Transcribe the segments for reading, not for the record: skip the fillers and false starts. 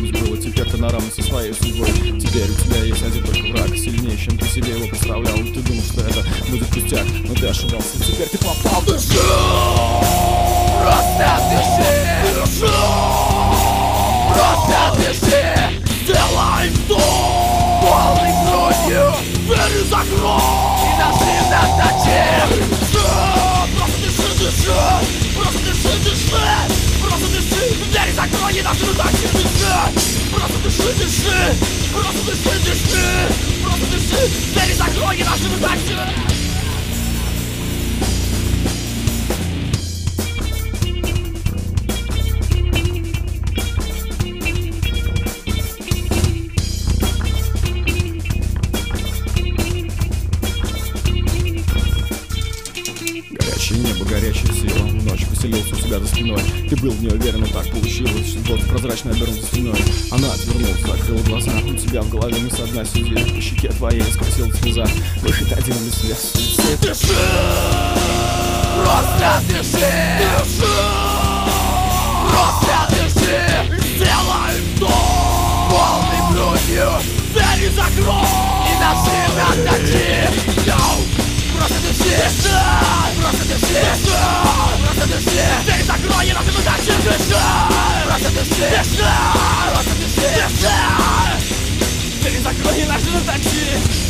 кем-нибудь было. Теперь ты на равно со своей судьбой. Теперь у тебя есть один только враг, сильнее, чем ты себе его представлял. Ты думал, что это будет пустяк, но ты ошибался. Теперь ты попал. Дыши! Просто дыши! Просто дыши! Сделай вдох! Полной грудью! Двери закрой! И нажми на тачи! Просто дыши, дыши! Просто дыши, дыши! Просто дыши! Двери закрой! И нажми на тачи! Дыши! Просто дыши, дыши! Просто дыши, дыши! Просто дыши! Двери закрой! И нажми на тачи! Горячее небо, горячая сила. Ночь поселился у тебя за спиной. Ты был не уверен, но так получилось. Вот прозрачно обернулся стеной. Она отвернулась, закрыла глаза. У тебя в голове мы со дна сидели. По щеке твоей сквозила слеза. Выход один для себя. Дыши! Просто дыши! Дыши! Просто дыши! Сделай вдох! Полной грудью! Двери закрой! И нажми на тачи! Просто дыши! Дыши! Просто дыши! Дыши! Просто дыши! Двери закрой! И нажми на тачи! Дыши! Просто дыши! Дыши! Просто дыши! Дыши! Двери закрой! И нажми на тачи!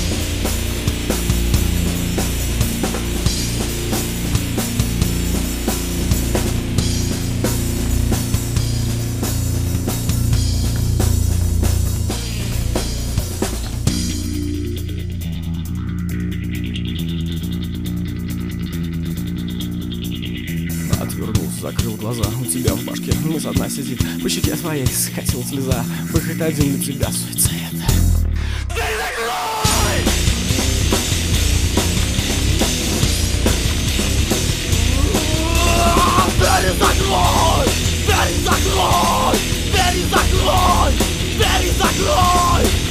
Отвернулся, закрыл глаза. У тебя в башке мы со дна сидит. По щеке твоей скатила слеза. Выход один для тебя — суицид. Двери закрой! Двери закрой! Двери закрой! Двери закрой! Двери закрой!